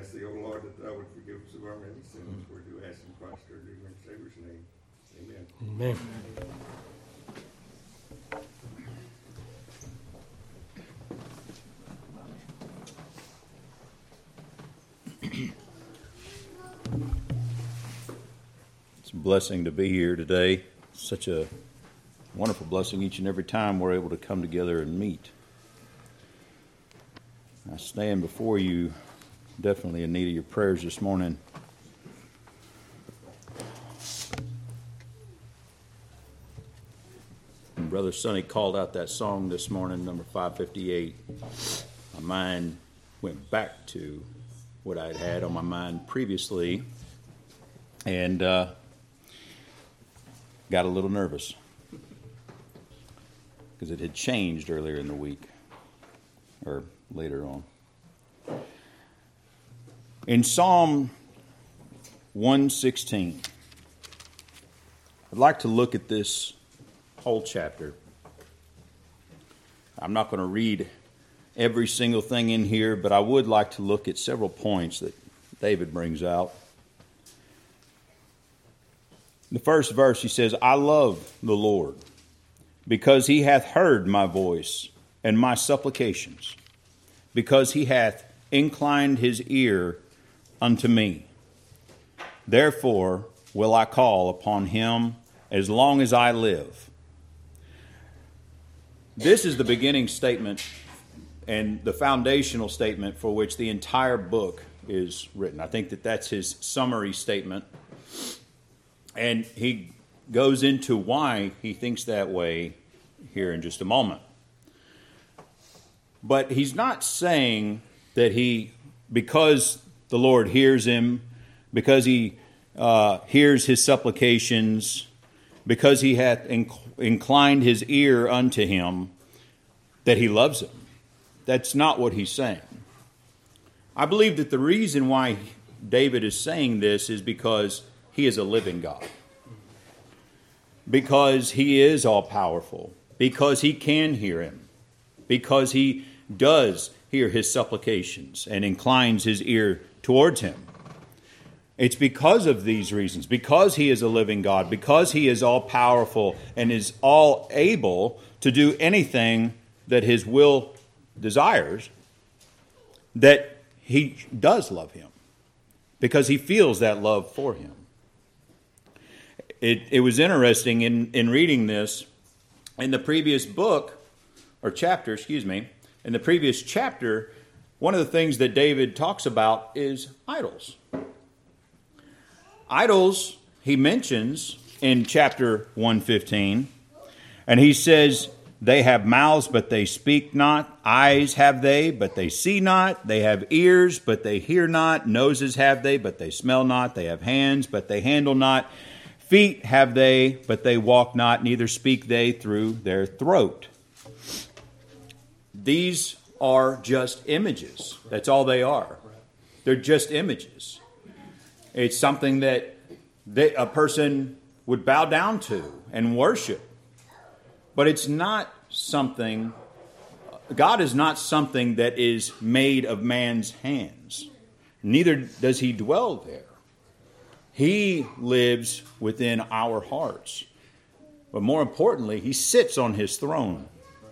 ask thee, O Lord, that thou would forgive us of our many sins. For we do ask in Christ our Redeemer and Savior's name. Amen. Amen. It's a blessing to be here today. Such a wonderful blessing each and every time we're able to come together and meet. I stand before you definitely in need of your prayers this morning. And Brother Sonny called out that song this morning, number 558. My mind went back to what I'd had on my mind previously and got a little nervous because it had changed earlier in the week or later on. In Psalm 116, I'd like to look at this whole chapter. I'm not going to read every single thing in here, but I would like to look at several points that David brings out. The first verse, he says, I love the Lord, because he hath heard my voice and my supplications, because he hath inclined his ear unto me. Therefore will I call upon him as long as I live. This is the beginning statement and the foundational statement for which the entire book is written. I think that that's his summary statement. And he goes into why he thinks that way here in just a moment. But he's not saying that because the Lord hears him, because he hears his supplications, because he hath inclined his ear unto him, that he loves him. That's not what he's saying. I believe that the reason why David is saying this is because he is a living God. Because he is all-powerful. Because he can hear him. Because he does hear his supplications and inclines his ear towards him. It's because of these reasons. Because he is a living God. Because he is all-powerful and is all able to do anything that his will desires, that he does love him, because he feels that love for him. It was interesting in reading this in the previous book, or chapter, in the previous chapter, one of the things that David talks about is idols. Idols, he mentions in chapter 115, and he says, they have mouths, but they speak not. Eyes have they, but they see not. They have ears, but they hear not. Noses have they, but they smell not. They have hands, but they handle not. Feet have they, but they walk not. Neither speak they through their throat. These are just images. That's all they are. They're just images. It's something that a person would bow down to and worship. But it's not something, God is not something that is made of man's hands. Neither does he dwell there. He lives within our hearts. But more importantly, he sits on his throne.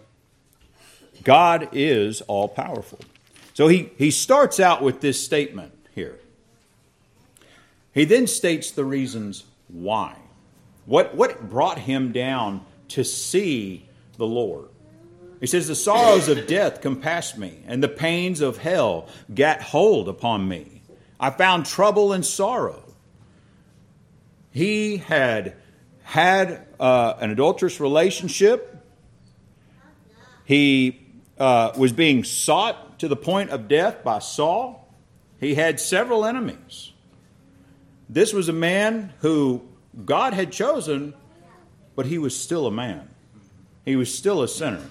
God is all-powerful. So he starts out with this statement here. He then states the reasons why. What brought him down to see the Lord? He says, the sorrows of death compassed me, and the pains of hell gat hold upon me. I found trouble and sorrow. He had an adulterous relationship. He was being sought to the point of death by Saul. He had several enemies. This was a man who God had chosen, but he was still a man. He was still a sinner.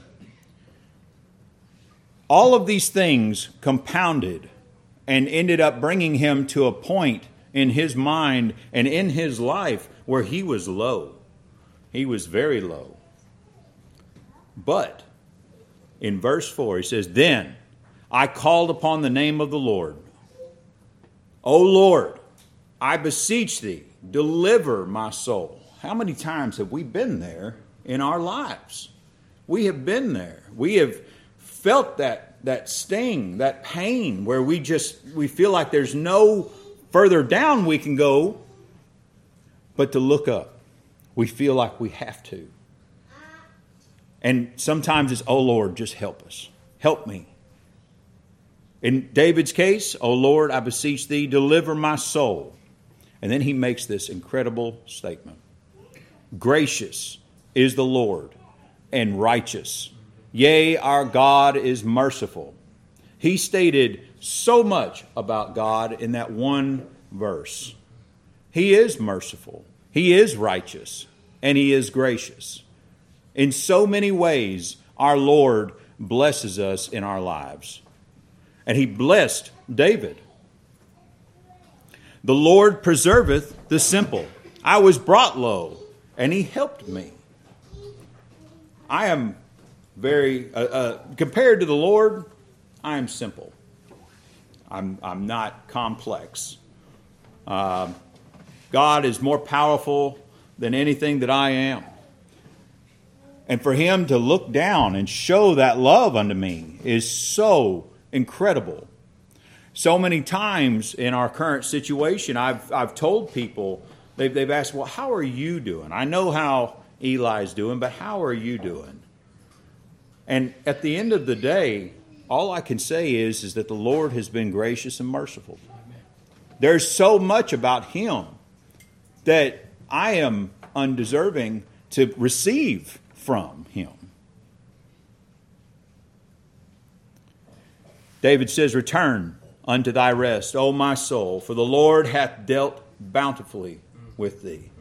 All of these things compounded and ended up bringing him to a point in his mind and in his life where he was low. He was very low. But in verse 4, he says, then I called upon the name of the Lord. O Lord, I beseech thee, deliver my soul. How many times have we been there in our lives? We have been there. We have felt that sting, that pain, where we feel like there's no further down we can go but to look up. We feel like we have to. And sometimes it's, oh Lord, just help us. Help me. In David's case, O Lord, I beseech thee, deliver my soul. And then he makes this incredible statement. Gracious is the Lord and righteous. Yea, our God is merciful. He stated so much about God in that one verse. He is merciful. He is righteous. And He is gracious. In so many ways, our Lord blesses us in our lives. And He blessed David. The Lord preserveth the simple. I was brought low, and He helped me. I am very, compared to the Lord, I am simple. I'm not complex. God is more powerful than anything that I am. And for Him to look down and show that love unto me is so incredible. So many times in our current situation, I've told people, they've asked, well, how are you doing? I know how Eli's doing, but how are you doing? And at the end of the day, all I can say is that the Lord has been gracious and merciful. There's so much about Him that I am undeserving to receive from Him. David says, return unto thy rest, O my soul, for the Lord hath dealt bountifully with thee.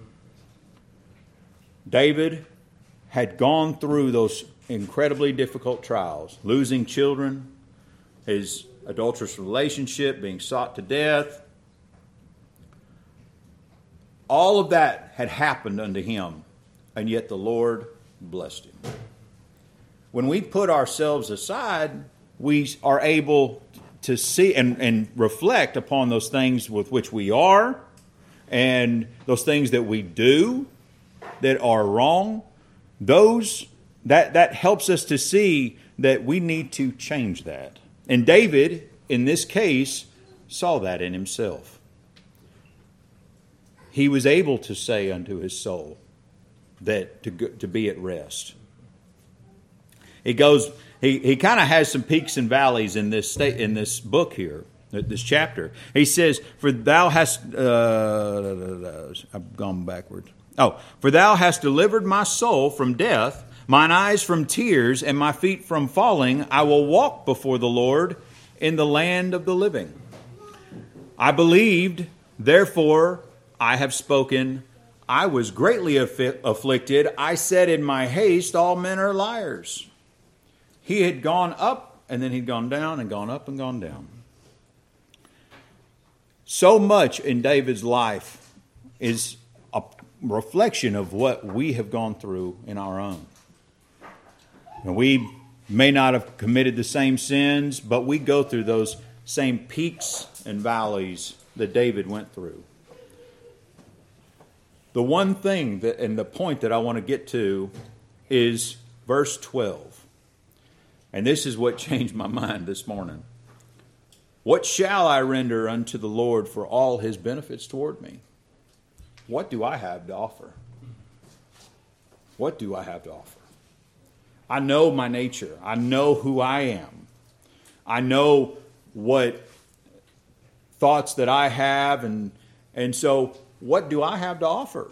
David had gone through those incredibly difficult trials, losing children, his adulterous relationship, being sought to death. All of that had happened unto him, and yet the Lord blessed him. When we put ourselves aside, we are able to see and reflect upon those things with which we are and those things that we do that are wrong. That helps us to see that we need to change that. And David, in this case, saw that in himself. He was able to say unto his soul that to be at rest. He goes. He kind of has some peaks and valleys in this book here, this chapter. He says, "For thou hast," I've gone backwards. For thou hast delivered my soul from death, mine eyes from tears, and my feet from falling. I will walk before the Lord in the land of the living. I believed, therefore I have spoken. I was greatly afflicted. I said in my haste, all men are liars. He had gone up, and then he'd gone down, and gone up, and gone down. So much in David's life is a reflection of what we have gone through in our own. And we may not have committed the same sins, but we go through those same peaks and valleys that David went through. The one thing and the point that I want to get to is verse 12. And this is what changed my mind this morning. What shall I render unto the Lord for all His benefits toward me? What do I have to offer? What do I have to offer? I know my nature. I know who I am. I know what thoughts that I have. And so what do I have to offer?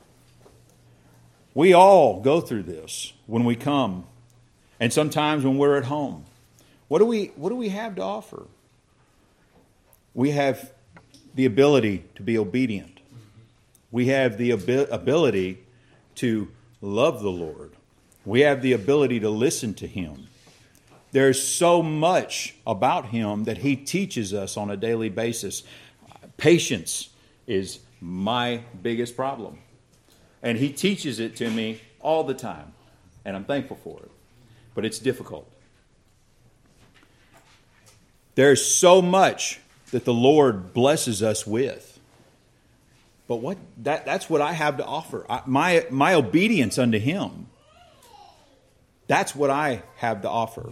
We all go through this when we come. And sometimes when we're at home, what do we have to offer? We have the ability to be obedient. We have the ability to love the Lord. We have the ability to listen to Him. There's so much about Him that He teaches us on a daily basis. Patience is my biggest problem. And He teaches it to me all the time. And I'm thankful for it. But it's difficult. There's so much that the Lord blesses us with. But that's what I have to offer. My obedience unto Him. That's what I have to offer.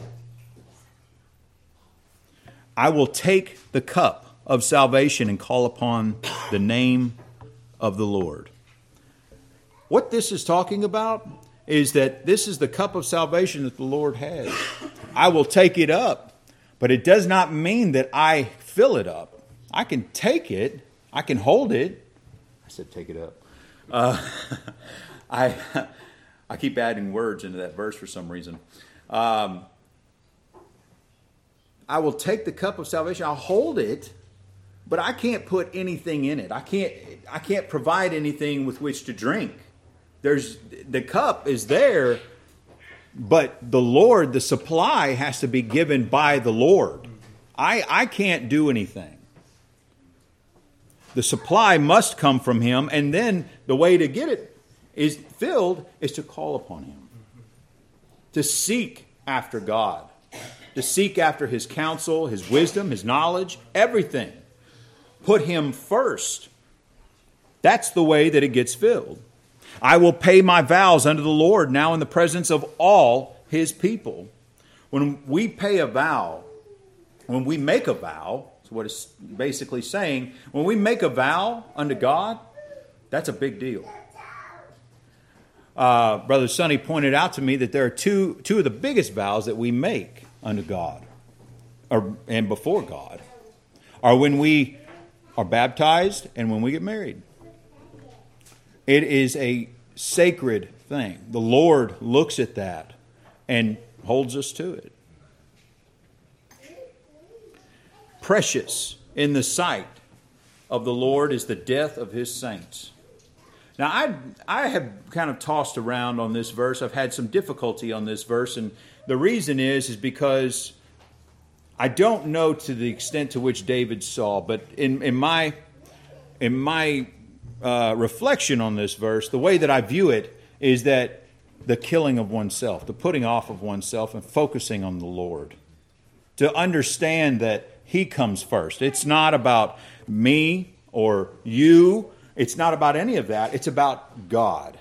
I will take the cup of salvation and call upon the name of the Lord. What this is talking about is that this is the cup of salvation that the Lord has. I will take it up, but it does not mean that I fill it up. I can take it. I can hold it. I said take it up. I keep adding words into that verse for some reason. I will take the cup of salvation. I'll hold it, but I can't put anything in it. I can't provide anything with which to drink. The cup is there, but the Lord, the supply has to be given by the Lord. I can't do anything. The supply must come from Him, and then the way to get it is filled is to call upon Him. To seek after God. To seek after His counsel, His wisdom, His knowledge, everything. Put Him first. That's the way that it gets filled. I will pay my vows unto the Lord now in the presence of all His people. When we pay a vow, when we make a vow, that's what it's basically saying. When we make a vow unto God, that's a big deal. Brother Sonny pointed out to me that there are two of the biggest vows that we make unto God and before God are when we are baptized and when we get married. It is a sacred thing. The Lord looks at that and holds us to it. Precious in the sight of the Lord is the death of His saints. Now, I have kind of tossed around on this verse. I've had some difficulty on this verse, and the reason is because I don't know to the extent to which David saw, but in my reflection on this verse, the way that I view it is that the killing of oneself, the putting off of oneself and focusing on the Lord. To understand that He comes first. It's not about me or you. It's not about any of that. It's about God.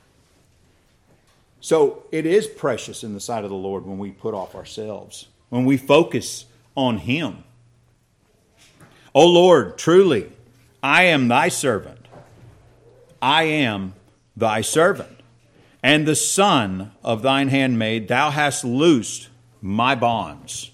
So it is precious in the sight of the Lord when we put off ourselves, when we focus on Him. O Lord, truly, I am Thy servant. I am Thy servant, and the son of Thine handmaid. Thou hast loosed my bonds.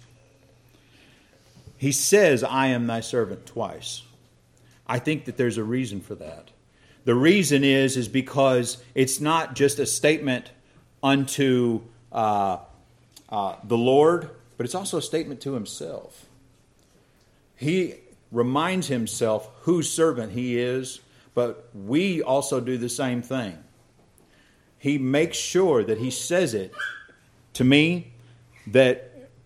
He says, I am Thy servant twice. I think that there's a reason for that. The reason is because it's not just a statement unto the Lord, but it's also a statement to Himself. He reminds Himself whose servant He is, but we also do the same thing. He makes sure that He says it to me, that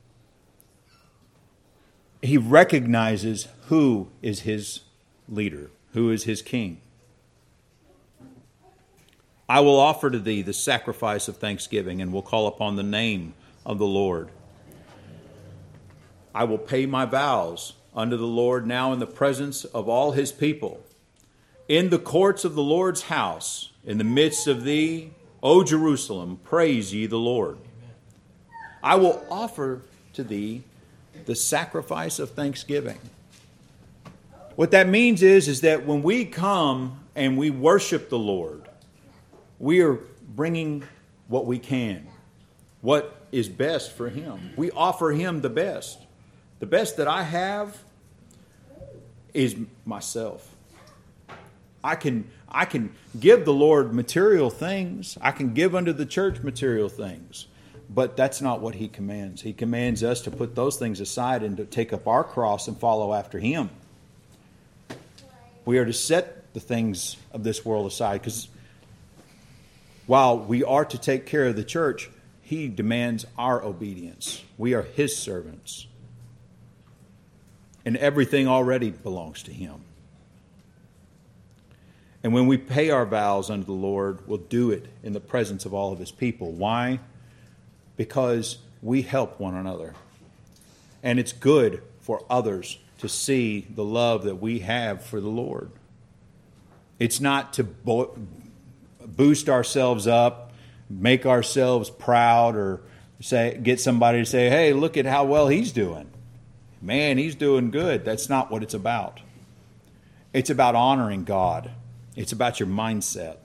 He recognizes who is His leader, who is His king. I will offer to Thee the sacrifice of thanksgiving and will call upon the name of the Lord. I will pay my vows unto the Lord now in the presence of all His people. In the courts of the Lord's house, in the midst of Thee, O Jerusalem, praise ye the Lord. I will offer to Thee the sacrifice of thanksgiving. What that means is that when we come and we worship the Lord, we are bringing what we can, what is best for Him. We offer Him the best. The best that I have is myself. I can give the Lord material things. I can give unto the church material things. But that's not what He commands. He commands us to put those things aside and to take up our cross and follow after Him. We are to set the things of this world aside, because while we are to take care of the church, He demands our obedience. We are His servants. And everything already belongs to Him. And when we pay our vows unto the Lord, we'll do it in the presence of all of His people. Why? Because we help one another. And it's good for others to see the love that we have for the Lord. It's not to boost ourselves up, make ourselves proud, or get somebody to say, hey, look at how well he's doing. Man, he's doing good. That's not what it's about. It's about honoring God. It's about your mindset.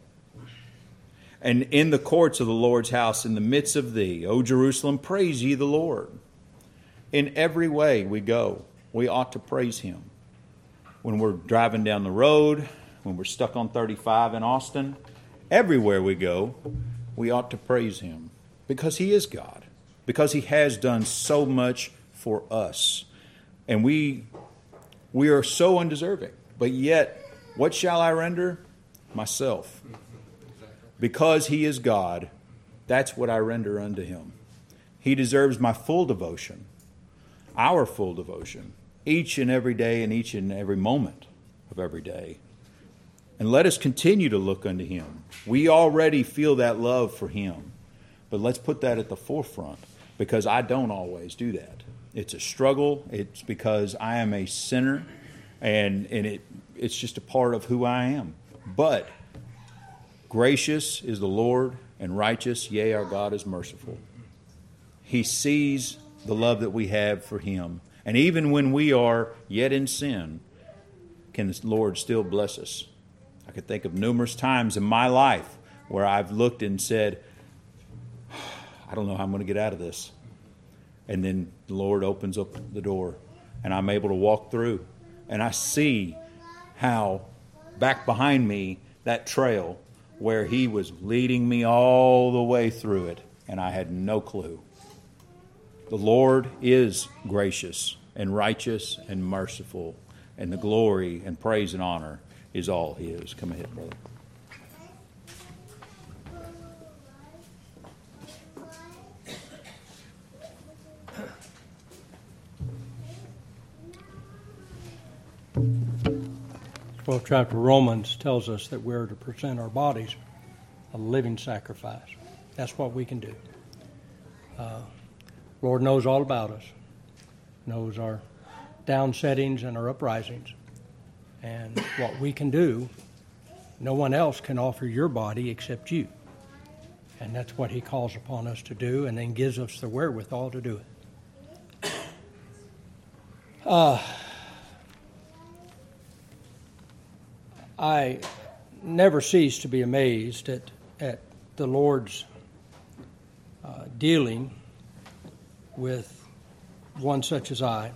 And in the courts of the Lord's house, in the midst of thee, O Jerusalem, praise ye the Lord. In every way we go, we ought to praise him. When we're driving down the road, when we're stuck on 35 in Austin, everywhere we go, we ought to praise him. Because he is God. Because he has done so much for us. And we are so undeserving. But yet, what shall I render? Myself. Because he is God, that's what I render unto him. He deserves my full devotion, our full devotion, each and every day and each and every moment of every day. And let us continue to look unto him. We already feel that love for him, but let's put that at the forefront, because I don't always do that. It's a struggle. It's because I am a sinner, and it's just a part of who I am. But gracious is the Lord, and righteous, yea, our God is merciful. He sees the love that we have for him. And even when we are yet in sin, can the Lord still bless us? I could think of numerous times in my life where I've looked and said, I don't know how I'm going to get out of this. And then the Lord opens up the door, and I'm able to walk through. And I see how back behind me, that trail where he was leading me all the way through it, and I had no clue. The Lord is gracious and righteous and merciful, and the glory and praise and honor is all his. Come ahead, brother. The 12th chapter of Romans tells us that we're to present our bodies a living sacrifice. That's what we can do. Lord knows all about us, knows our downsettings and our uprisings. And what we can do, no one else can offer your body except you. And that's what he calls upon us to do, and then gives us the wherewithal to do it. I never cease to be amazed at the Lord's dealing with one such as I,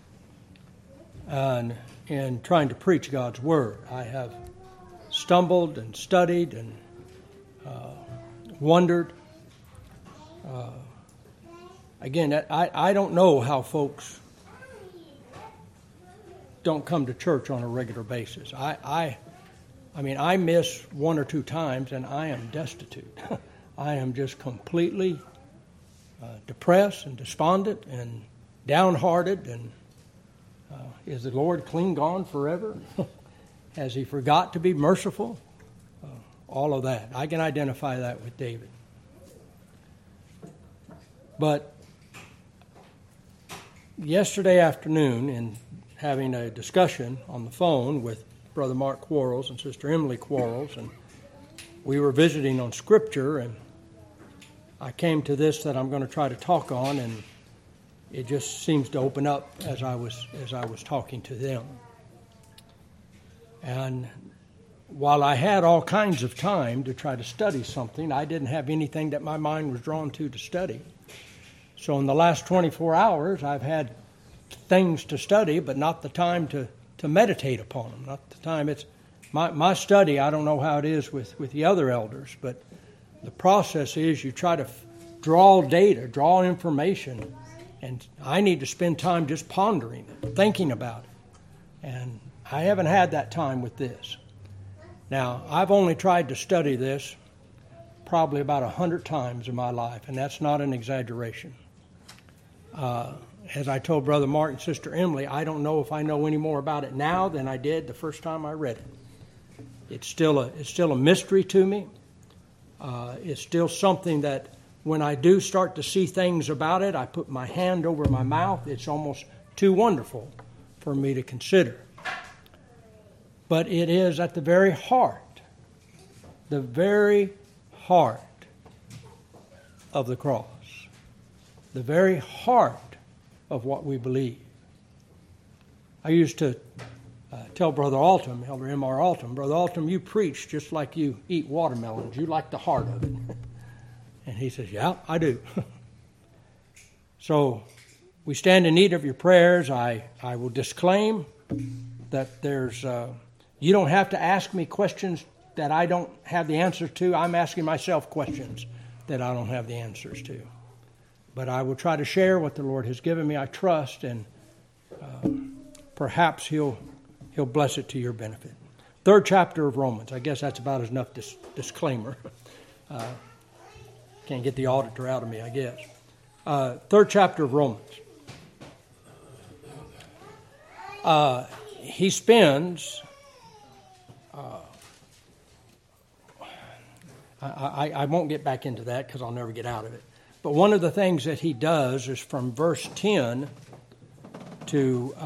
and in trying to preach God's Word. I have stumbled and studied and wondered. Again, I don't know how folks don't come to church on a regular basis. I mean, I miss one or two times, and I am destitute. I am just completely depressed and despondent and downhearted. And is the Lord clean gone forever? Has he forgot to be merciful? All of that. I can identify that with David. But yesterday afternoon, in having a discussion on the phone with Brother Mark Quarles and Sister Emily Quarles, and we were visiting on Scripture, and I came to this that I'm going to try to talk on, and it just seems to open up as I was talking to them. And while I had all kinds of time to try to study something, I didn't have anything that my mind was drawn to study. So in the last 24 hours, I've had things to study, but not the time to meditate upon them. Not the time. It's my study. I don't know how it is with the other elders, but the process is you try to draw data, draw information, and I need to spend time just pondering it, thinking about it. And I haven't had that time with this. Now, I've only tried to study this probably about 100 times in my life, and that's not an exaggeration. As I told Brother Mark and Sister Emily, I don't know if I know any more about it now than I did the first time I read it. It's still a mystery to me. It's still something that when I do start to see things about it, I put my hand over my mouth. It's almost too wonderful for me to consider. But it is at the very heart of the cross, the very heart of what we believe. I used to tell Brother Altum, Elder M.R. Altum, Brother Altum, you preach just like you eat watermelons. You like the heart of it. And he says, yeah, I do. So we stand in need of your prayers. I will disclaim that there's you don't have to ask me questions that I don't have the answers to. I'm asking myself questions that I don't have the answers to. But I will try to share what the Lord has given me. I trust, and perhaps He'll bless it to your benefit. 3rd chapter of Romans. I guess that's about enough disclaimer. Can't get the auditor out of me, I guess. 3rd chapter of Romans. He spends... I won't get back into that because I'll never get out of it. But one of the things that he does is from verse 10 to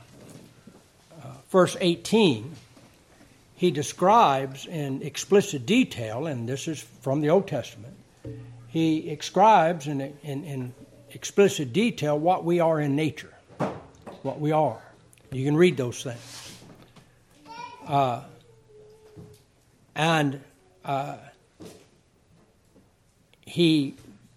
verse 18, he describes in explicit detail, and this is from the Old Testament, he describes in explicit detail what we are in nature, what we are. You can read those things. He,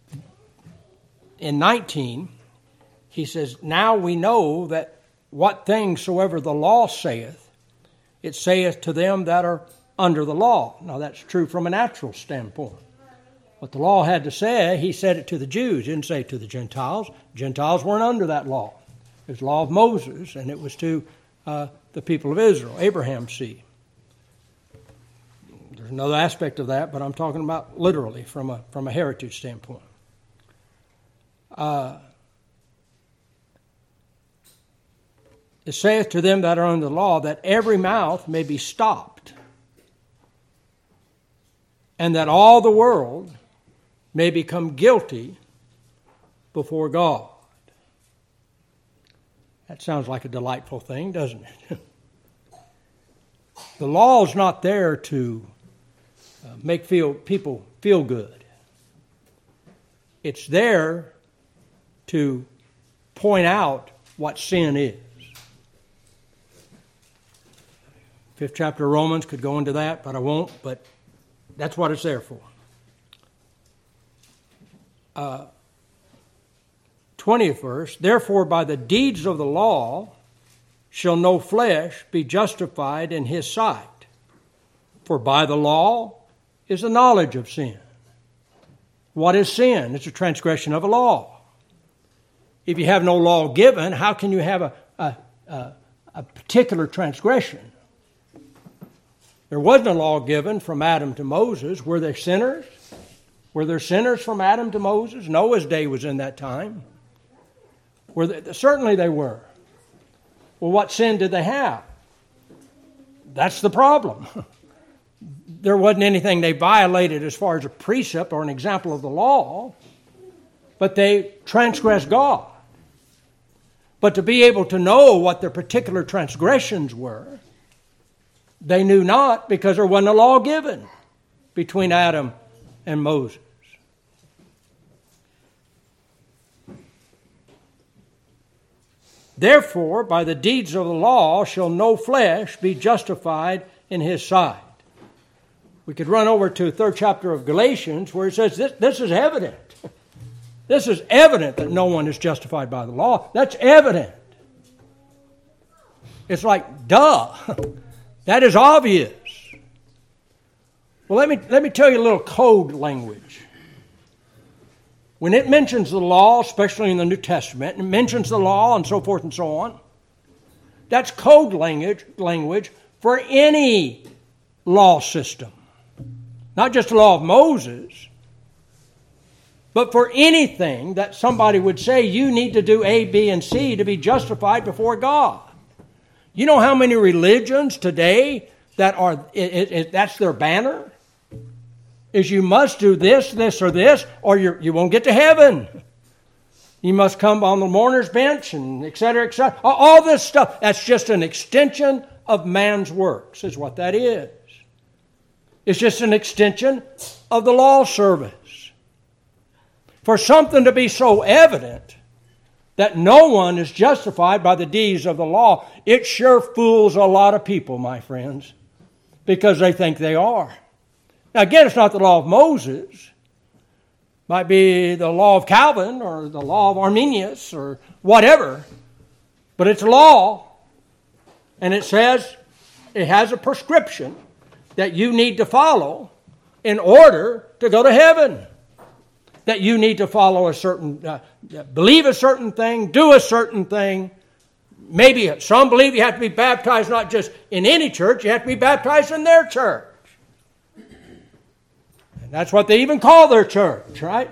in 19, he says, now we know that what things soever the law saith, it saith to them that are under the law. Now that's true from a natural standpoint. What the law had to say, he said it to the Jews, he didn't say it to the Gentiles. Gentiles weren't under that law. It was the law of Moses, and it was to the people of Israel, Abraham's seed. There's another aspect of that, but I'm talking about literally from a heritage standpoint. It saith to them that are under the law that every mouth may be stopped, and that all the world may become guilty before God. That sounds like a delightful thing, doesn't it? The law is not there to make people feel good. It's there to point out what sin is. 5th chapter of Romans could go into that, but I won't. But that's what it's there for. 20th verse, therefore by the deeds of the law shall no flesh be justified in his sight. For by the law is the knowledge of sin. What is sin? It's a transgression of a law. If you have no law given, how can you have a particular transgression? There wasn't a law given from Adam to Moses. Were there sinners? Were there sinners from Adam to Moses? Noah's day was in that time. Certainly they were. Well, what sin did they have? That's the problem. There wasn't anything they violated as far as a precept or an example of the law, but they transgressed God. But to be able to know what their particular transgressions were, they knew not, because there wasn't a law given between Adam and Moses. Therefore, by the deeds of the law shall no flesh be justified in his sight. We could run over to the 3rd chapter of Galatians where it says this is evident. This is evident that no one is justified by the law. That's evident. It's like, duh. That is obvious. Well, let me tell you a little code language. When it mentions the law, especially in the New Testament, and it mentions the law and so forth and so on, that's code language for any law system. Not just the law of Moses, but for anything that somebody would say you need to do A, B, and C to be justified before God. You know how many religions today that are, that's their banner? Is you must do this, this, or this, or you won't get to heaven. You must come on the mourner's bench, and et cetera, et cetera. All this stuff, that's just an extension of man's works, is what that is. It's just an extension of the law service. For something to be so evident that no one is justified by the deeds of the law, it sure fools a lot of people, my friends, because they think they are. Now again, it's not the law of Moses. It might be the law of Calvin or the law of Arminius or whatever, but it's law, and it says it has a prescription that you need to follow in order to go to heaven. That you need to follow a certain, believe a certain thing, do a certain thing. Maybe some believe you have to be baptized not just in any church, you have to be baptized in their church. And that's what they even call their church, right?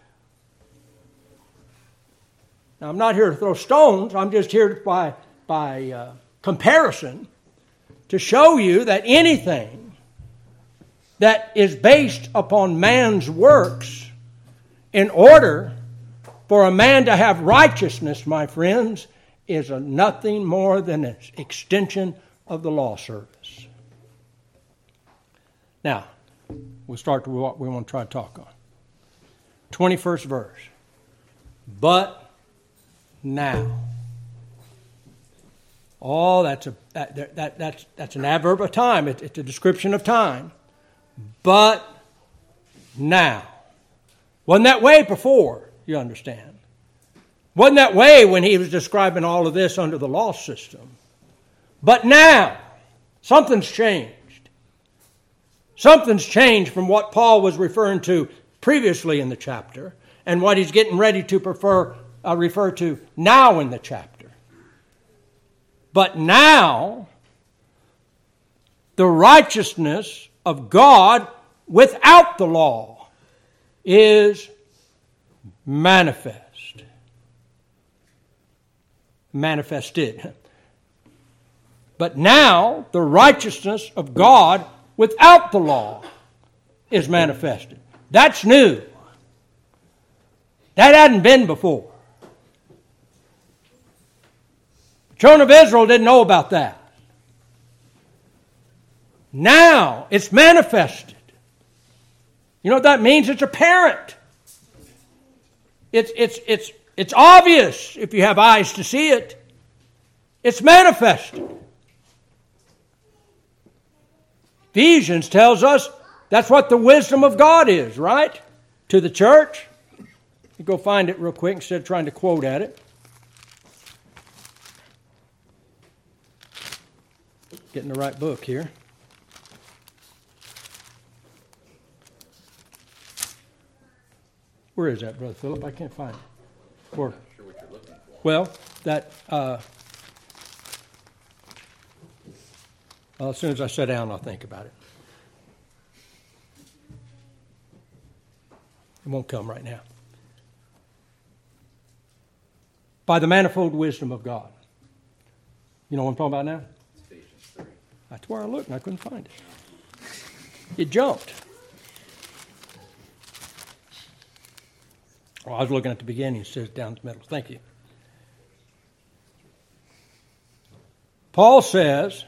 Now, I'm not here to throw stones. I'm just here by comparison to show you that anything that is based upon man's works in order for a man to have righteousness, my friends, is nothing more than an extension of the law service. Now, we'll start with what we want to try to talk on. 21st verse. But now. Oh, that's an adverb of time. It's a description of time. But now. Wasn't that way before, you understand. Wasn't that way when he was describing all of this under the law system. But now, something's changed. Something's changed from what Paul was referring to previously in the chapter and what he's getting ready to refer to now in the chapter. But now, the righteousness of God without the law is manifested. But now the righteousness of God without the law is manifested. That's new. That hadn't been before. The children of Israel didn't know about that. Now it's manifested. You know what that means? It's apparent. It's obvious if you have eyes to see it. It's manifested. Ephesians tells us that's what the wisdom of God is, right? To the church. You go find it real quick instead of trying to quote at it. Getting the right book here. Where is that, Brother Philip? I can't find it. Where? I'm not sure what you're looking for. Well, as soon as I sit down, I'll think about it. It won't come right now. By the manifold wisdom of God. You know what I'm talking about now? Ephesians 3. That's where I looked and I couldn't find it. It jumped. Well, I was looking at the beginning. It says down the middle. Thank you. Paul says,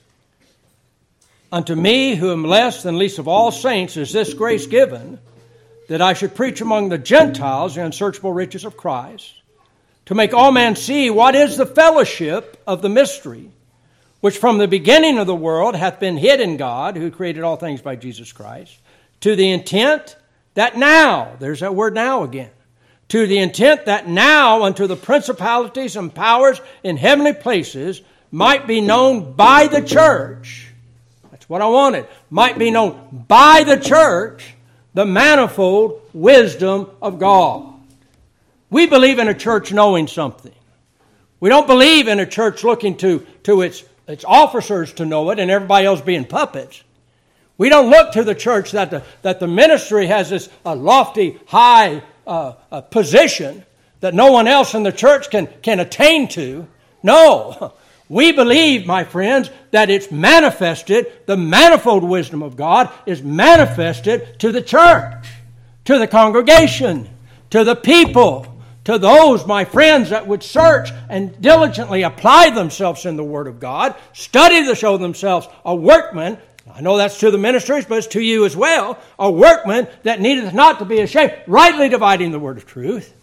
unto me, who am less than least of all saints, is this grace given, that I should preach among the Gentiles the unsearchable riches of Christ, to make all men see what is the fellowship of the mystery, which from the beginning of the world hath been hid in God, who created all things by Jesus Christ, to the intent that now, there's that word now again, to the intent that now unto the principalities and powers in heavenly places might be known by the church. That's what I wanted. Might be known by the church the manifold wisdom of God. We believe in a church knowing something. We don't believe in a church looking to its officers to know it and everybody else being puppets. We don't look to the church that the ministry has this lofty, high position that no one else in the church can attain to. No. We believe, my friends, that it's manifested, the manifold wisdom of God is manifested to the church, to the congregation, to the people, to those, my friends, that would search and diligently apply themselves in the Word of God, study to show themselves a workman. I know that's to the ministers, but it's to you as well. A workman that needeth not to be ashamed, rightly dividing the word of truth.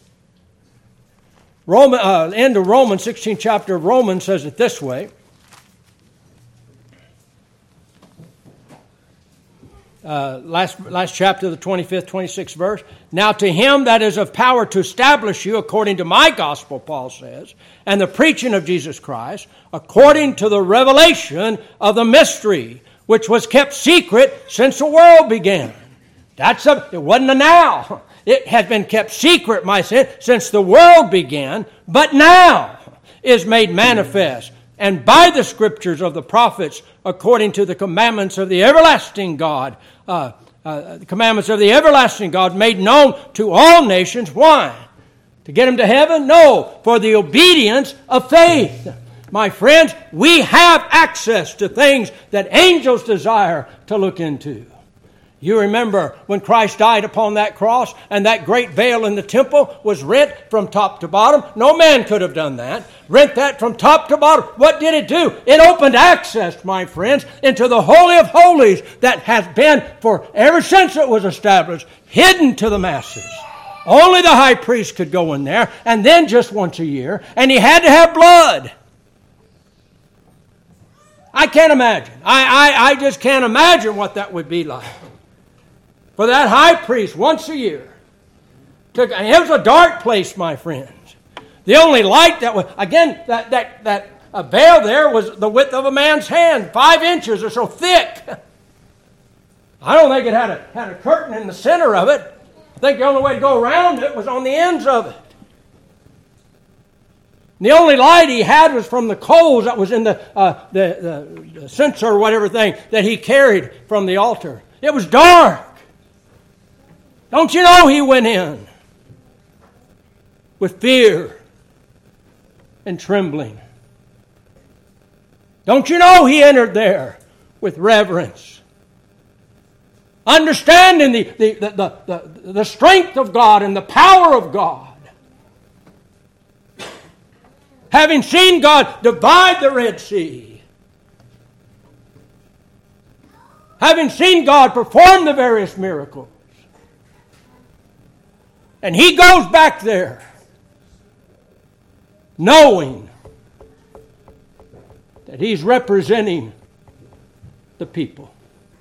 End of Romans, 16th chapter of Romans says it this way. Last chapter, the 25th, 26th verse. Now to him that is of power to establish you according to my gospel, Paul says, and the preaching of Jesus Christ, according to the revelation of the mystery, which was kept secret since the world began. It wasn't a now. It has been kept secret, my sin, since the world began, but now is made manifest, and by the scriptures of the prophets, according to the commandments of the everlasting God, the commandments of the everlasting God made known to all nations. Why? To get them to heaven? No, for the obedience of faith. My friends, we have access to things that angels desire to look into. You remember when Christ died upon that cross and that great veil in the temple was rent from top to bottom? No man could have done that. Rent that from top to bottom. What did it do? It opened access, my friends, into the Holy of Holies that has been, for ever since it was established, hidden to the masses. Only the high priest could go in there, and then just once a year, and he had to have blood. I can't imagine. I just can't imagine what that would be like. For that high priest, once a year, it was a dark place, my friends. The only light that was, again, that veil there was the width of a man's hand, 5 inches or so thick. I don't think it had a curtain in the center of it. I think the only way to go around it was on the ends of it. The only light he had was from the coals that was in the censer or whatever thing that he carried from the altar. It was dark. Don't you know he went in with fear and trembling? Don't you know he entered there with reverence, understanding the strength of God and the power of God? Having seen God divide the Red Sea. Having seen God perform the various miracles. And he goes back there knowing that he's representing the people.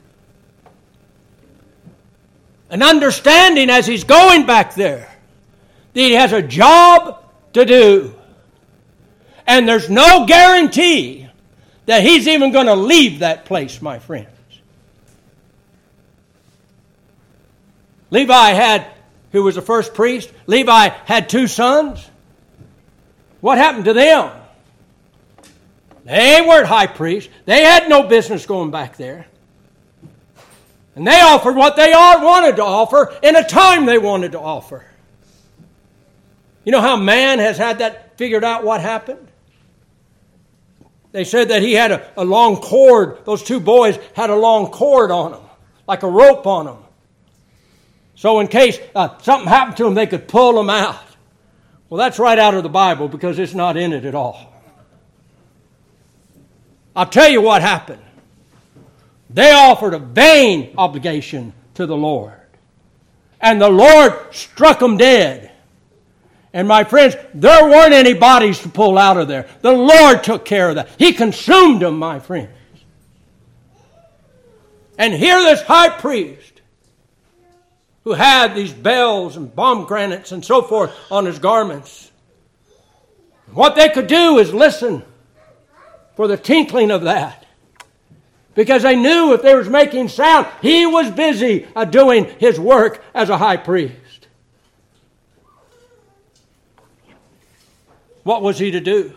And understanding as he's going back there that he has a job to do. And there's no guarantee that he's even going to leave that place, my friends. Who was the first priest, Levi had 2 sons. What happened to them? They weren't high priests. They had no business going back there. And they offered what they all wanted to offer in a time they wanted to offer. You know how man has had that figured out what happened? They said that he had a long cord. Those 2 boys had a long cord on them, like a rope on them. So in case something happened to them, they could pull them out. Well, that's right out of the Bible because it's not in it at all. I'll tell you what happened. They offered a vain obligation to the Lord. And the Lord struck them dead. And my friends, there weren't any bodies to pull out of there. The Lord took care of that. He consumed them, my friends. And here this high priest, who had these bells and pomegranates and so forth on his garments, what they could do is listen for the tinkling of that. Because they knew if they was making sound, he was busy doing his work as a high priest. What was he to do?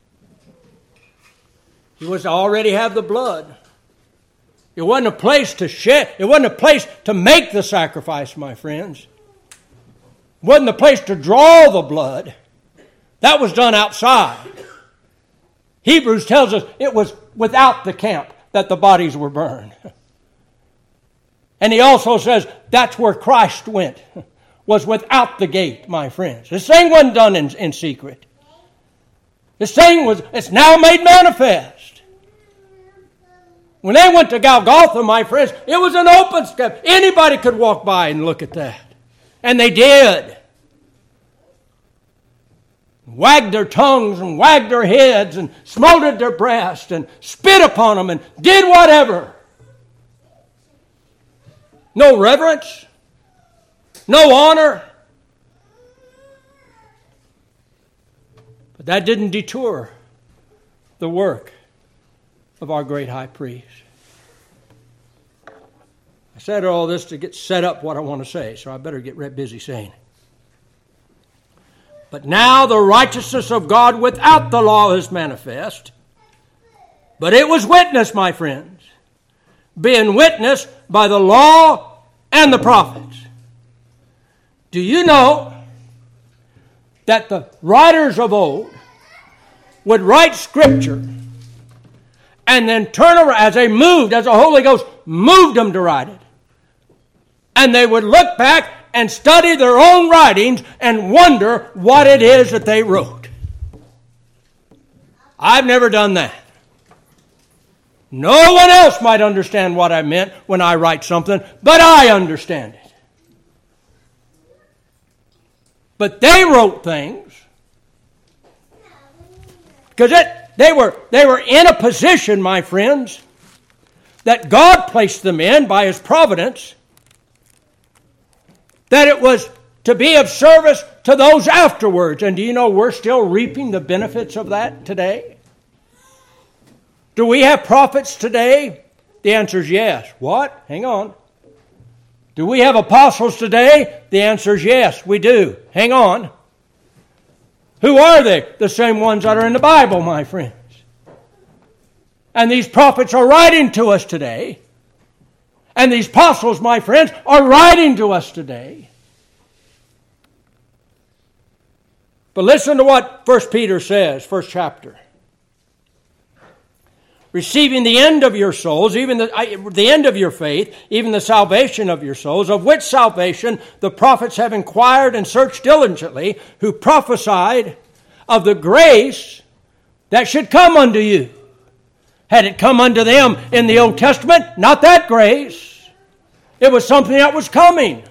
He was to already have the blood. It wasn't a place to shed. It wasn't a place to make the sacrifice, my friends. It wasn't a place to draw the blood. That was done outside. Hebrews tells us it was without the camp that the bodies were burned. And he also says that's where Christ went was without the gate, my friends. This thing wasn't done in secret. This thing it's now made manifest. When they went to Golgotha, my friends, it was an open step. Anybody could walk by and look at that. And they did. Wagged their tongues and wagged their heads and smoted their breasts and spit upon them and did whatever. No reverence. No honor. But that didn't deter the work of our great high priest. I said all this to get set up what I want to say, so I better get busy saying it. But now the righteousness of God without the law is manifest. But it was witnessed, my friends, being witnessed by the law and the prophets. Do you know that the writers of old would write Scripture and then turn around, as the Holy Ghost moved them to write it, and they would look back and study their own writings and wonder what it is that they wrote? I've never done that. No one else might understand what I meant when I write something, but I understand it. But they wrote things because they were in a position, my friends, that God placed them in by His providence, that it was to be of service to those afterwards. And do you know we're still reaping the benefits of that today? Do we have prophets today? The answer is yes. What? Hang on. Do we have apostles today? The answer is yes, we do. Hang on. Who are they? The same ones that are in the Bible, my friends. And these prophets are writing to us today. And these apostles, my friends, are writing to us today. But listen to what 1 Peter says, first chapter. Receiving the end of your souls, even the end of your faith, even the salvation of your souls, of which salvation the prophets have inquired and searched diligently, who prophesied of the grace that should come unto you. Had it come unto them in the Old Testament? Not that grace. It was something that was coming.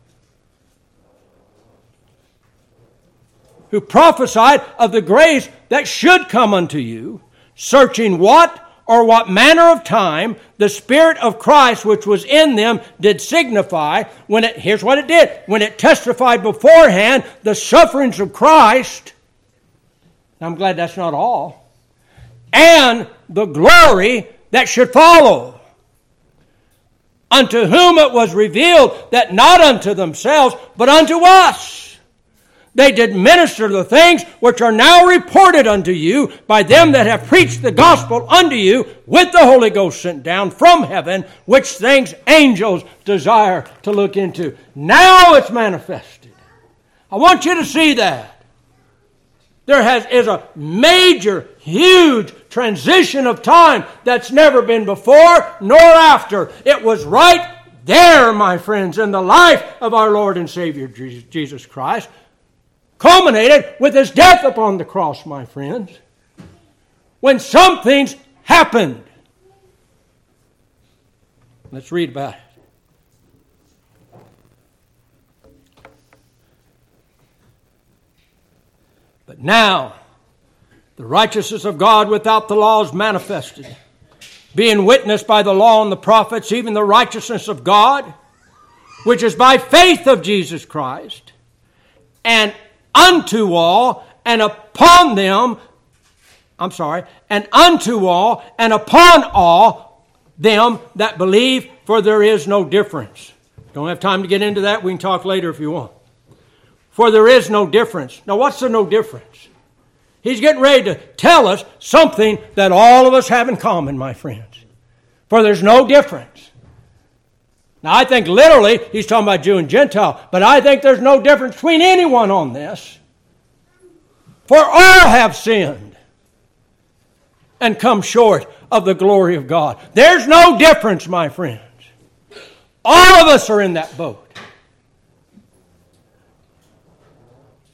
Who prophesied of the grace that should come unto you, searching what or what manner of time the Spirit of Christ which was in them did signify, here's what it did, when it testified beforehand the sufferings of Christ. I'm glad that's not all. And the glory that should follow. Unto whom it was revealed that not unto themselves, but unto us they did minister the things which are now reported unto you by them that have preached the gospel unto you with the Holy Ghost sent down from heaven, which things angels desire to look into. Now it's manifested. I want you to see that. There is a major, huge transition of time that's never been before nor after. It was right there, my friends, in the life of our Lord and Savior Jesus Christ, culminated with His death upon the cross, my friends, when some things happened. Let's read about it. But now, the righteousness of God without the law is manifested, being witnessed by the law and the prophets, even the righteousness of God, which is by faith of Jesus Christ, and unto all and upon them, and unto all and upon all them that believe, for there is no difference. Don't have time to get into that. We can talk later if you want. For there is no difference. Now, what's the no difference? He's getting ready to tell us something that all of us have in common, my friends. For there's no difference. Now, I think literally he's talking about Jew and Gentile, but I think there's no difference between anyone on this. For all have sinned and come short of the glory of God. There's no difference, my friends. All of us are in that boat.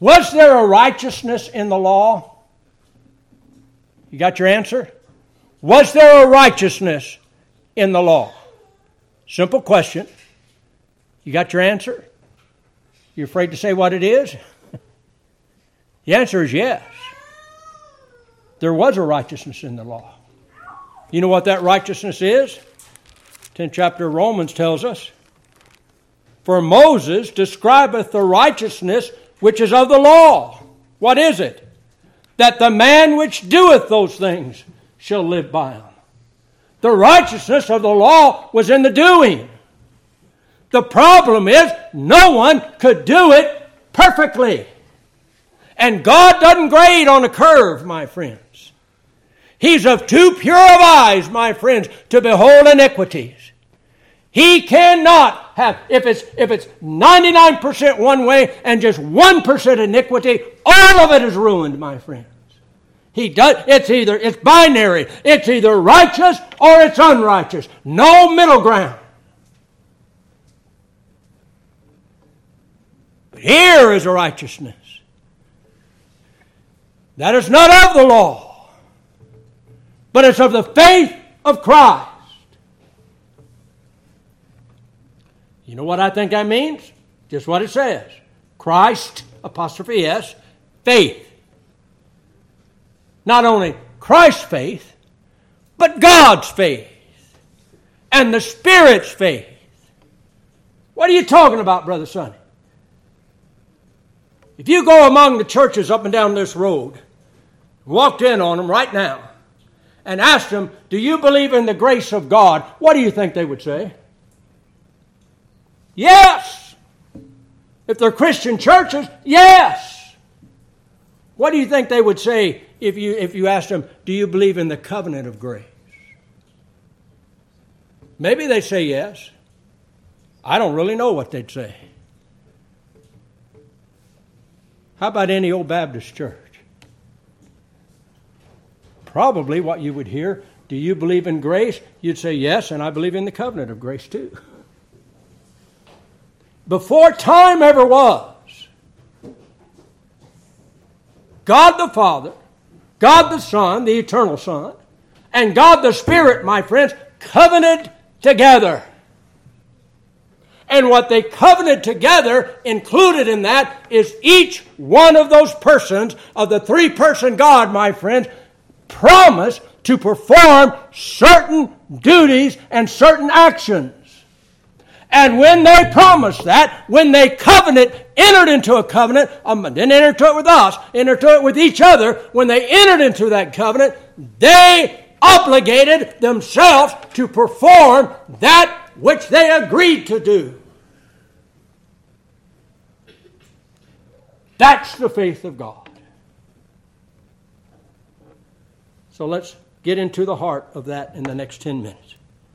Was there a righteousness in the law? You got your answer? Was there a righteousness in the law? Simple question. You got your answer? You afraid to say what it is? The answer is yes. There was a righteousness in the law. You know what that righteousness is? 10th chapter of Romans tells us, for Moses describeth the righteousness which is of the law. What is it? That the man which doeth those things shall live by them. The righteousness of the law was in the doing. The problem is no one could do it perfectly. And God doesn't grade on a curve, my friends. He's of too pure of eyes, my friends, to behold iniquities. He cannot have, if it's 99% one way and just 1% iniquity, all of it is ruined, my friends. It's binary. It's either righteous or it's unrighteous. No middle ground. But here is a righteousness that is not of the law, but it's of the faith of Christ. You know what I think that means? Just what it says. Christ, apostrophe S, faith. Not only Christ's faith, but God's faith. And the Spirit's faith. What are you talking about, Brother Sonny? If you go among the churches up and down this road, walked in on them right now, and asked them, do you believe in the grace of God? What do you think they would say? Yes. If they're Christian churches, yes. What do you think they would say if you asked them, do you believe in the covenant of grace? Maybe they say yes. I don't really know what they'd say. How about any old Baptist church? Probably what you would hear, do you believe in grace? You'd say yes, and I believe in the covenant of grace too. Before time ever was, God the Father, God the Son, the eternal Son, and God the Spirit, my friends, covenanted together. And what they covenanted together, included in that, is each one of those persons of the three-person God, my friends, promise to perform certain duties and certain actions. And when they promised that, when they entered into a covenant, didn't enter into it with us, entered into it with each other, when they entered into that covenant, they obligated themselves to perform that which they agreed to do. That's the faith of God. So let's get into the heart of that in the next 10 minutes.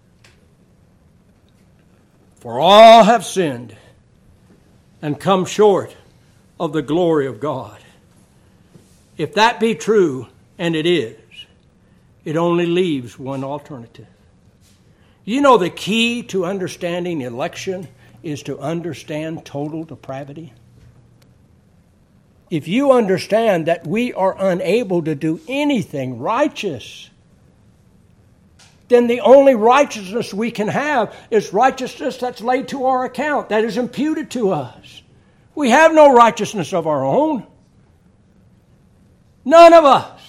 For all have sinned and come short of the glory of God. If that be true, and it is, it only leaves one alternative. You know the key to understanding election is to understand total depravity. If you understand that we are unable to do anything righteous, then the only righteousness we can have is righteousness that's laid to our account, that is imputed to us. We have no righteousness of our own. None of us.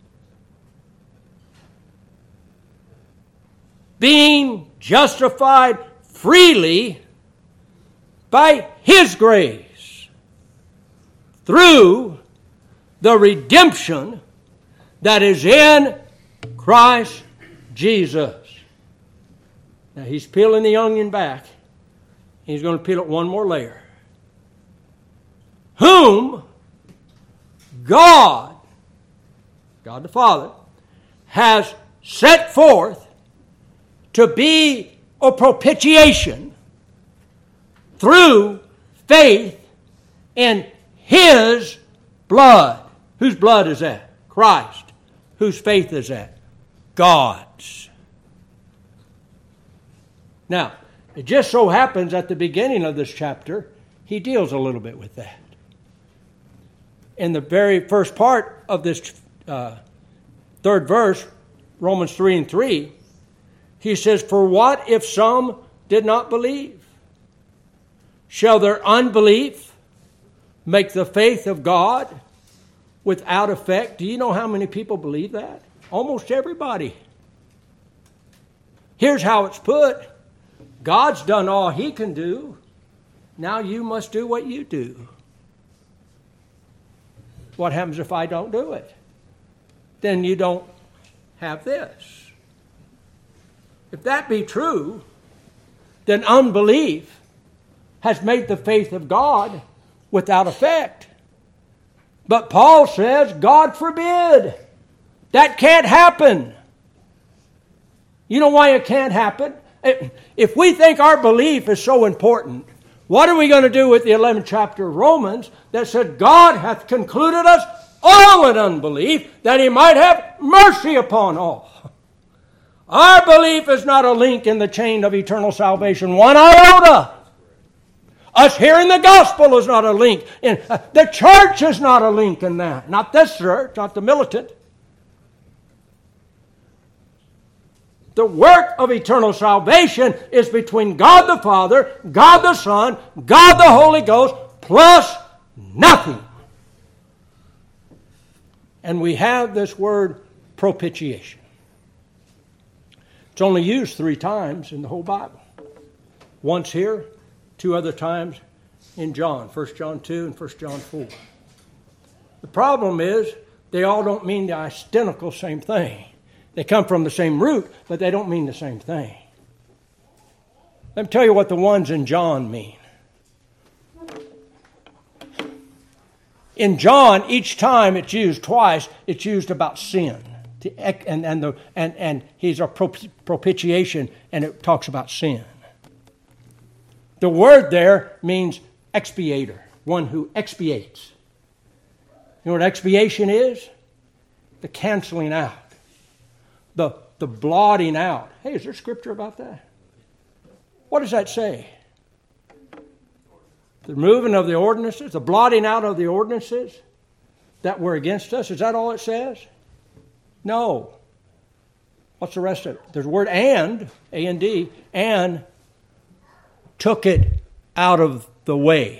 Being justified freely by His grace through the redemption that is in Christ Jesus. Now he's peeling the onion back. He's going to peel it one more layer. Whom God the Father, has set forth to be a propitiation through faith in His blood. Whose blood is that? Christ. Whose faith is that? God's. Now, it just so happens at the beginning of this chapter, he deals a little bit with that. in the very first part of this third verse, Romans 3:3, he says, "For what if some did not believe? Shall their unbelief make the faith of God without effect?" Do you know how many people believe that? Almost everybody. Here's how it's put. God's done all he can do. Now you must do what you do. What happens if I don't do it? Then you don't have this. If that be true, then unbelief has made the faith of God without effect. But Paul says, God forbid. That can't happen. You know why it can't happen? If we think our belief is so important, what are we going to do with the 11th chapter of Romans that said, God hath concluded us all in unbelief, that he might have mercy upon all? Our belief is not a link in the chain of eternal salvation, one iota. Us hearing the gospel is not a link. The church is not a link in that. Not this church, not the militant. The work of eternal salvation is between God the Father, God the Son, God the Holy Ghost, plus nothing. And we have this word propitiation. It's only used 3 times in the whole Bible. Once here, 2 other times in John, 1 John 2 and 1 John 4. The problem is they all don't mean the identical same thing. They come from the same root, but they don't mean the same thing. Let me tell you what the ones in John mean. In John, each time it's used twice, it's used about sin. And he's a propitiation, and it talks about sin. The word there means expiator, one who expiates. You know what expiation is? The canceling out. The blotting out. Hey, is there scripture about that? What does that say? The removing of the ordinances, the blotting out of the ordinances that were against us. Is that all it says? No. What's the rest of it? There's a word and, A-N-D, and took it out of the way.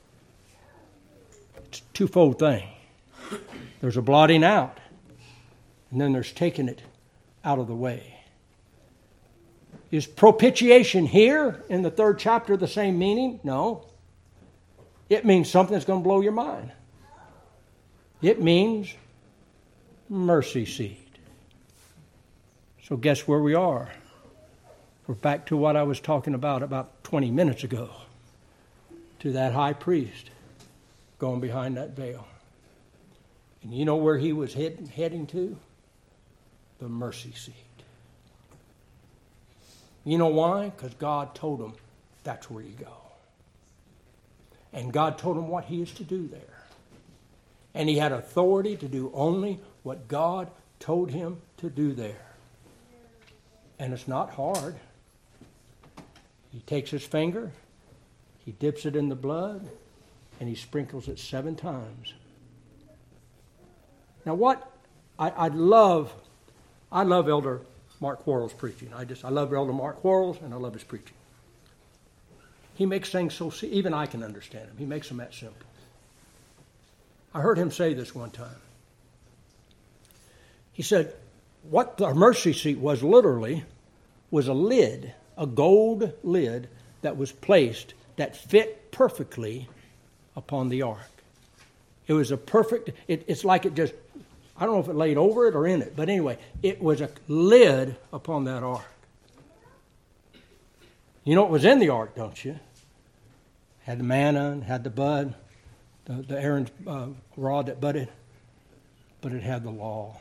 It's a twofold thing. There's a blotting out, and then there's taking it out of the way. Is propitiation here in the 3rd chapter the same meaning? No. It means something that's going to blow your mind. It means mercy seat. So guess where we are? We're back to what I was talking about 20 minutes ago. To that high priest going behind that veil. And you know where he was heading to? The mercy seat. You know why? Because God told him that's where you go. And God told him what he is to do there. And he had authority to do only what God told him to do there. And it's not hard. He takes his finger, he dips it in the blood, and he sprinkles it 7 times. Now what I love Elder Mark Quarles' preaching. I love Elder Mark Quarles, and I love his preaching. He makes things so even I can understand him. He makes them that simple. I heard him say this one time. He said, what the mercy seat was literally was a lid, a gold lid that was placed that fit perfectly upon the ark. It was a perfect, it's like it just, I don't know if it laid over it or in it, but anyway, it was a lid upon that ark. You know what was in the ark, don't you? Had the manna, had the bud, the Aaron's rod that budded, but it had the law.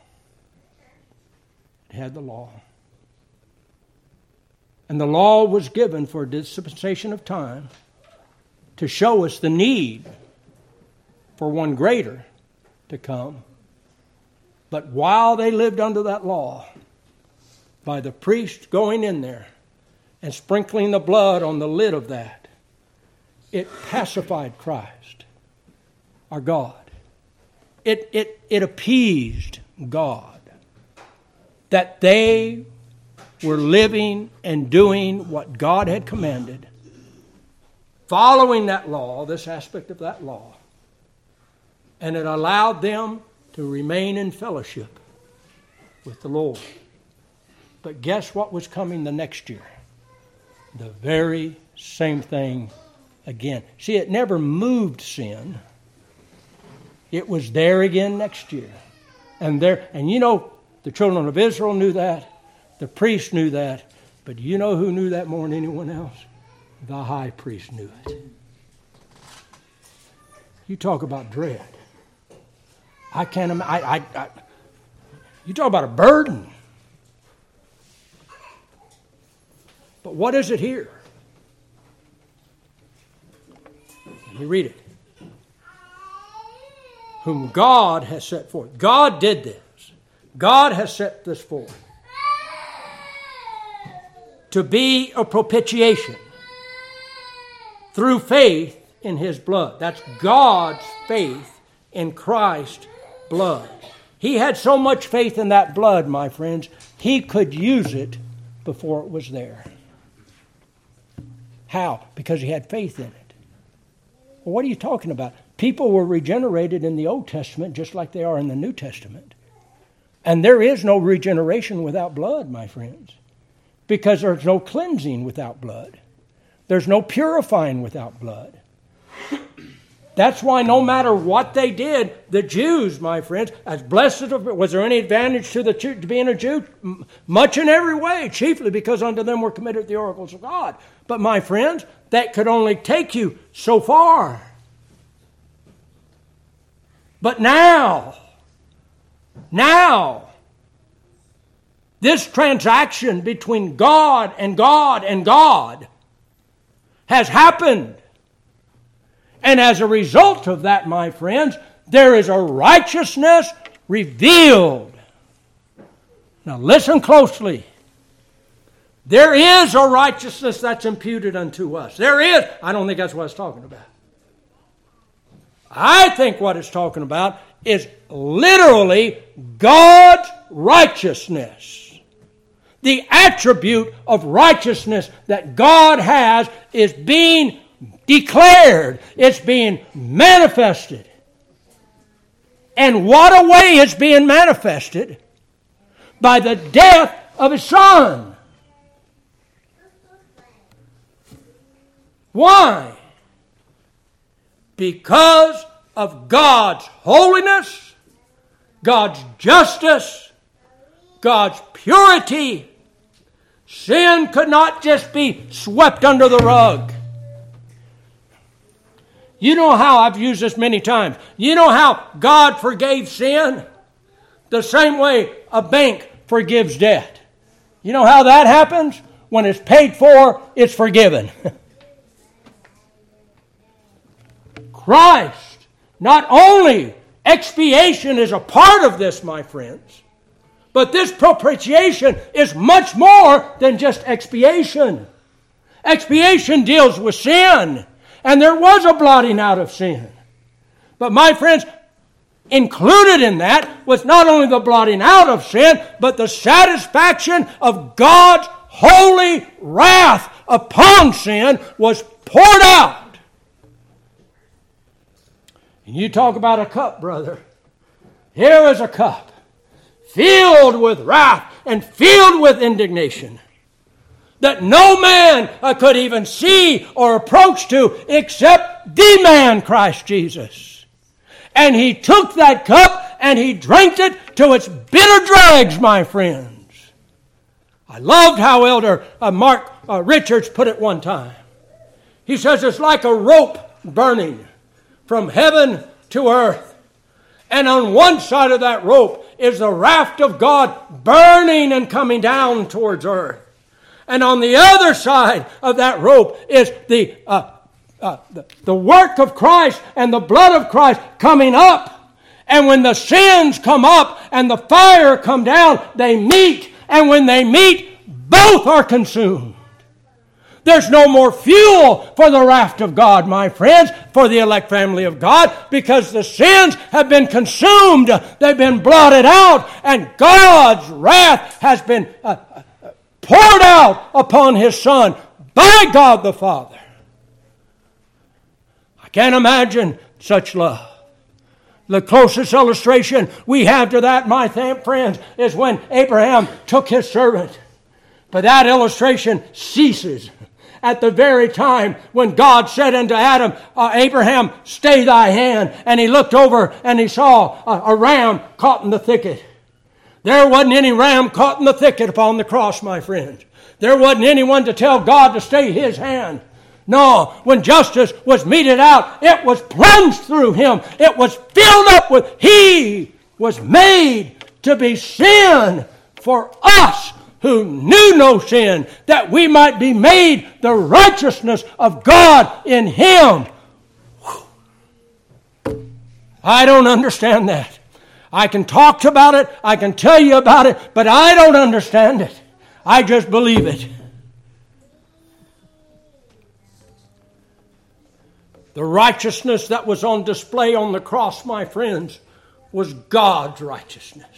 It had the law. And the law was given for a dispensation of time to show us the need for one greater to come. But while they lived under that law, by the priest going in there and sprinkling the blood on the lid of that, it pacified Christ, our God. it appeased God that they were living and doing what God had commanded, following that law, this aspect of that law, and it allowed them to remain in fellowship with the Lord. But guess what was coming the next year? The very same thing again. See, it never moved sin. It was there again next year. And you know, the children of Israel knew that. The priests knew that. But you know who knew that more than anyone else? The high priest knew it. You talk about dread. I can't imagine. You talk about a burden. But what is it here? Let me read it. Whom God has set forth. God did this. God has set this forth. To be a propitiation. Through faith in His blood. That's God's faith in Christ's blood. He had so much faith in that blood, my friends, He could use it before it was there. How? Because He had faith in it. Well, what are you talking about? People were regenerated in the Old Testament just like they are in the New Testament. And there is no regeneration without blood, my friends. Because there's no cleansing without blood. There's no purifying without blood. That's why no matter what they did, the Jews, my friends, as blessed as was there any advantage to being a Jew? Much in every way, chiefly because unto them were committed the oracles of God. But my friends, that could only take you so far. But now, this transaction between God and God and God has happened. And as a result of that, my friends, there is a righteousness revealed. Now listen closely. There is a righteousness that's imputed unto us. There is. I don't think that's what it's talking about. I think what it's talking about is literally God's righteousness. The attribute of righteousness that God has is being declared. It's being manifested. And what a way it's being manifested? By the death of His Son. Why? Because of God's holiness, God's justice, God's purity. Sin could not just be swept under the rug. You know how, I've used this many times, you know how God forgave sin? The same way a bank forgives debt. You know how that happens? When it's paid for, it's forgiven. Christ, not only expiation is a part of this, my friends, but this propitiation is much more than just expiation. Expiation deals with sin, and there was a blotting out of sin. But my friends, included in that was not only the blotting out of sin, but the satisfaction of God's holy wrath upon sin was poured out. And you talk about a cup, brother. Here is a cup filled with wrath and filled with indignation that no man could even see or approach to except the man, Christ Jesus. And He took that cup and He drank it to its bitter dregs, my friends. I loved how Elder Mark Richards put it one time. He says it's like a rope burning from heaven to earth. And on one side of that rope is the wrath of God burning and coming down towards earth. And on the other side of that rope is the work of Christ and the blood of Christ coming up. And when the sins come up and the fire come down, they meet. And when they meet, both are consumed. There's no more fuel for the wrath of God, my friends, for the elect family of God, because the sins have been consumed. They've been blotted out, and God's wrath has been poured out upon His Son by God the Father. I can't imagine such love. The closest illustration we have to that, my friends, is when Abraham took his servant. But that illustration ceases at the very time when God said unto Adam, Abraham, stay thy hand. And he looked over and he saw a ram caught in the thicket. There wasn't any ram caught in the thicket upon the cross, my friends. There wasn't anyone to tell God to stay His hand. No, when justice was meted out, it was plunged through Him. It was filled up with, He was made to be sin for us who knew no sin, that we might be made the righteousness of God in Him. Whew. I don't understand that. I can talk about it, I can tell you about it, but I don't understand it. I just believe it. The righteousness that was on display on the cross, my friends, was God's righteousness.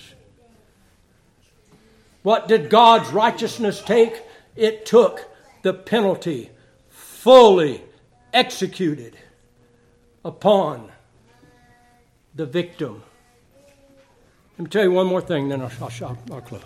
What did God's righteousness take? It took the penalty fully executed upon the victim. Let me tell you one more thing, then I'll close.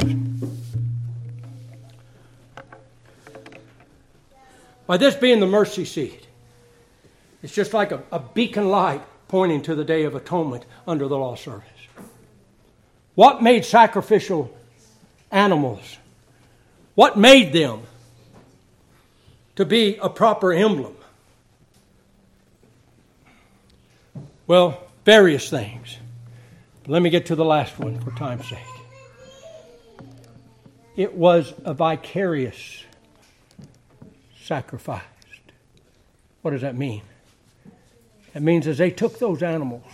By this being the mercy seat, it's just like a beacon light pointing to the Day of Atonement under the law service. What made sacrificial animals? What made them to be a proper emblem? Well, various things. Let me get to the last one for time's sake. It was a vicarious sacrificed. What does that mean? It means as they took those animals,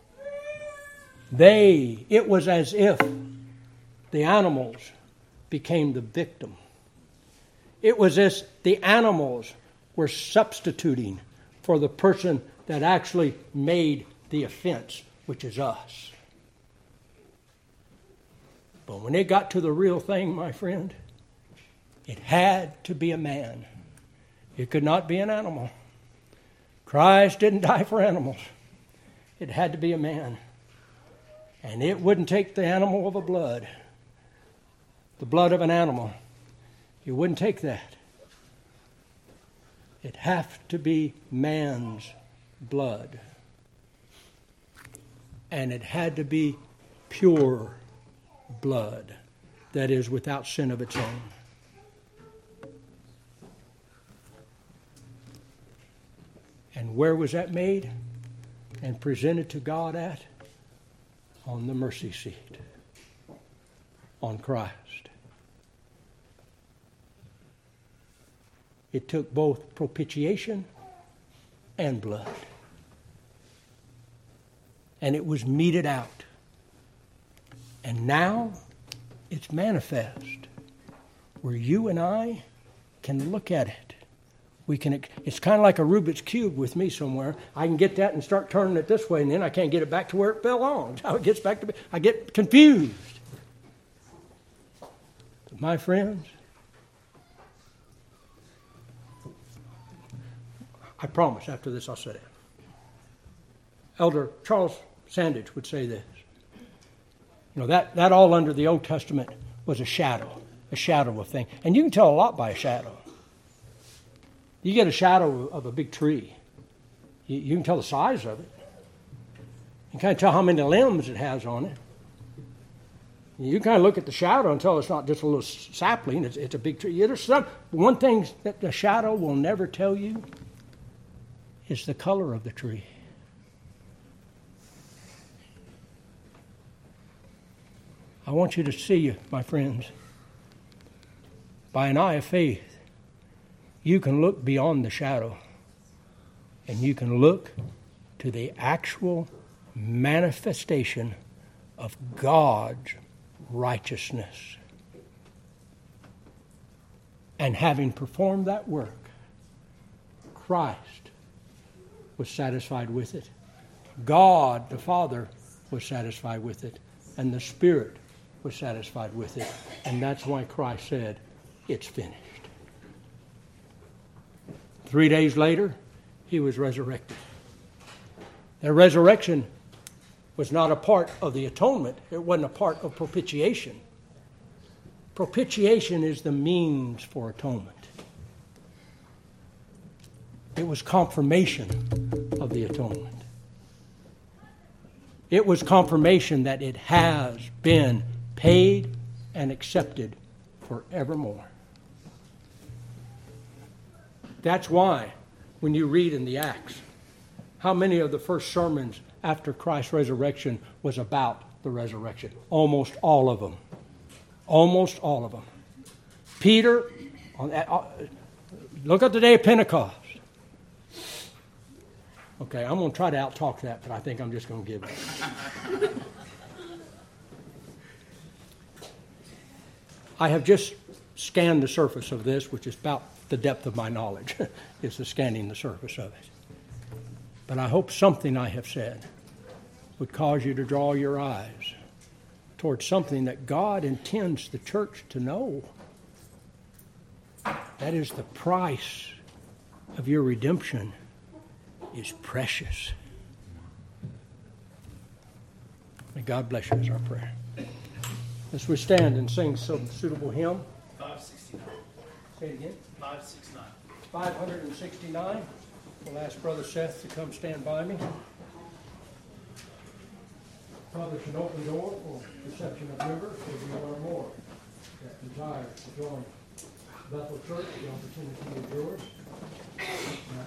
it was as if the animals became the victim. It was as the animals were substituting for the person that actually made the offense, which is us. But when it got to the real thing, my friend, it had to be a man. It could not be an animal. Christ didn't die for animals. It had to be a man. And it wouldn't take the animal of a blood, the blood of an animal. It wouldn't take that. It'd have to be man's blood. And it had to be pure blood, that is, without sin of its own. And where was that made and presented to God at? On the mercy seat. On Christ. It took both propitiation and blood. And it was meted out. And now it's manifest, where you and I can look at it. It's kind of like a Rubik's Cube with me somewhere. I can get that and start turning it this way, and then I can't get it back to where it belongs. How it gets back to me, I get confused. But my friends, I promise after this I'll sit down. Elder Charles Sandage would say this. You know, that all under the Old Testament was a shadow of thing. And you can tell a lot by a shadow. You get a shadow of a big tree. You can tell the size of it. You can kind of tell how many limbs it has on it. You kind of look at the shadow and tell it's not just a little sapling, it's a big tree. One thing that the shadow will never tell you is the color of the tree. I want you to see, my friends, by an eye of faith, you can look beyond the shadow and you can look to the actual manifestation of God's righteousness. And having performed that work, Christ was satisfied with it. God, the Father, was satisfied with it. And the Spirit was satisfied with it. And that's why Christ said, it's finished. 3 days later, he was resurrected. The resurrection was not a part of the atonement. It wasn't a part of propitiation. Propitiation is the means for atonement. It was confirmation of the atonement. It was confirmation that it has been paid and accepted forevermore. That's why when you read in the Acts, how many of the first sermons after Christ's resurrection was about the resurrection? Almost all of them. Almost all of them. Peter, look at the day of Pentecost. Okay, I'm going to try to out-talk that, but I think I'm just going to give it. I have just scanned the surface of this, which is about the depth of my knowledge, is the scanning the surface of it. But I hope something I have said would cause you to draw your eyes towards something that God intends the church to know. That is, the price of your redemption is precious. May God bless you is our prayer. As we stand and sing some suitable hymn. 569. Say it again. 569. 569. We'll ask Brother Seth to come stand by me. Father, it's an open door for reception of members. If you are more that desire to join Bethel Church, the opportunity is yours.